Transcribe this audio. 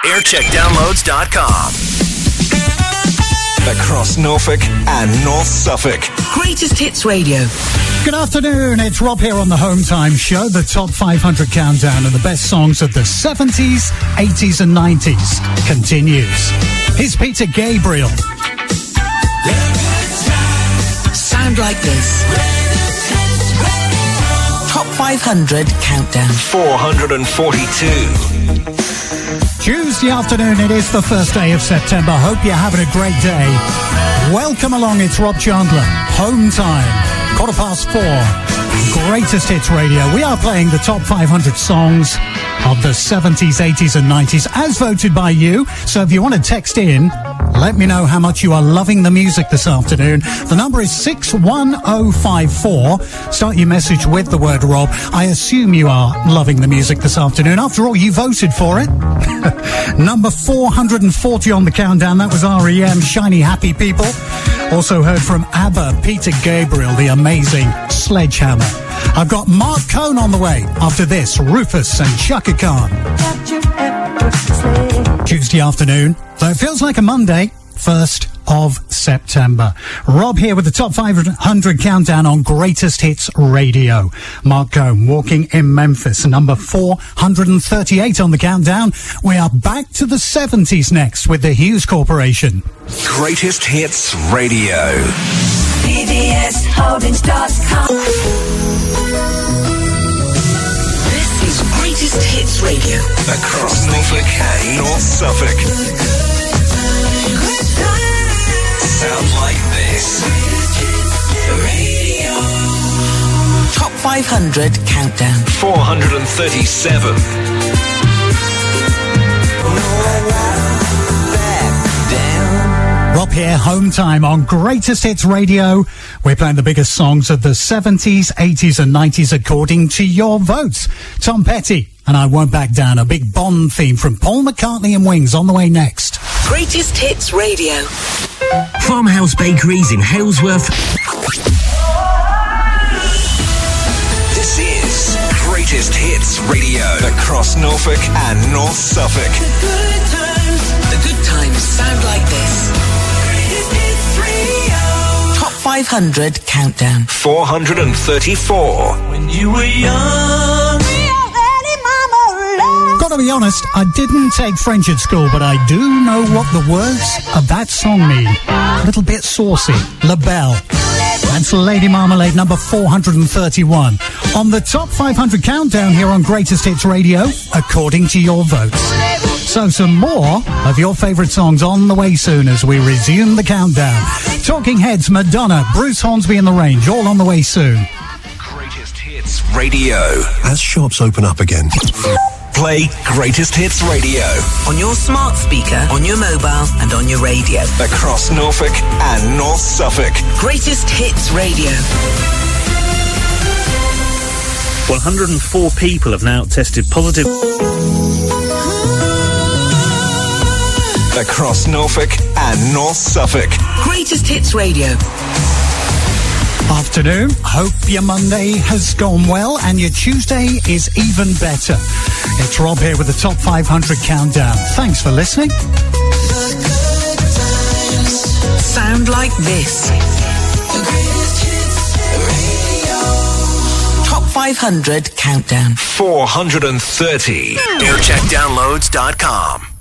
aircheckdownloads.com. Across Norfolk and North Suffolk. Greatest Hits Radio. Good afternoon, it's Rob here on the Home Time Show, the top 500 countdown of the best songs of the 70s, 80s and 90s continues. Here's Peter Gabriel. Sound Like This. Top 500 countdown. 442. Tuesday afternoon, it is the first day of September. Hope you're having a great day. Welcome along, it's Rob Chandler. Home Time, 4:15. Greatest Hits Radio. We are playing the top 500 songs of the 70s, 80s and 90s as voted by you. So if you want to text in, let me know how much you are loving the music this afternoon. The number is 61054. Start your message with the word Rob. I assume you are loving the music this afternoon. After all, you voted for it. Number 440 on the countdown. That was R.E.M. Shiny Happy People. Also heard from ABBA, Peter Gabriel, the amazing Sledgehammer. I've got Mark Cohn on the way. After this, Rufus and Chaka Khan. Tuesday afternoon, though it feels like a Monday, 1st of September. Rob here with the top 500 countdown on Greatest Hits Radio. Mark Cohn, Walking in Memphis, number 438 on the countdown. We are back to the 70s next with the Hughes Corporation. Greatest Hits Radio. BVSHoldings.com. This is Greatest Hits Radio. Across Norfolk and North Suffolk. Sound Like This. Radio. Top 500 countdown. 437. Rob here, Home Time on Greatest Hits Radio. We're playing the biggest songs of the 70s, 80s and 90s according to your votes. Tom Petty and I Won't Back Down, a big Bond theme from Paul McCartney and Wings on the way next. Greatest Hits Radio. Farmhouse Bakeries in Halesworth. This is Greatest Hits Radio. Across Norfolk and North Suffolk. The good times sound like this. Greatest Hits Radio. Top 500 countdown. 434. When you were young. Gotta be honest, I didn't take French at school, but I do know what the words of that song mean. A little bit saucy. La Belle. That's Lady Marmalade, number 431. On the top 500 countdown here on Greatest Hits Radio, according to your votes. So some more of your favourite songs on the way soon as we resume the countdown. Talking Heads, Madonna, Bruce Hornsby and The Range, all on the way soon. Greatest Hits Radio. As shops open up again, Play Greatest Hits Radio. On your smart speaker, on your mobile and on your radio. Across Norfolk and North Suffolk. Greatest Hits Radio. 104 people have now tested positive. Across Norfolk and North Suffolk. Greatest Hits Radio. Afternoon. Hope your Monday has gone well and your Tuesday is even better. It's Rob here with the top 500 countdown. Thanks for listening. Sound Like This. Top 500 countdown. 430. aircheckdownloads.com.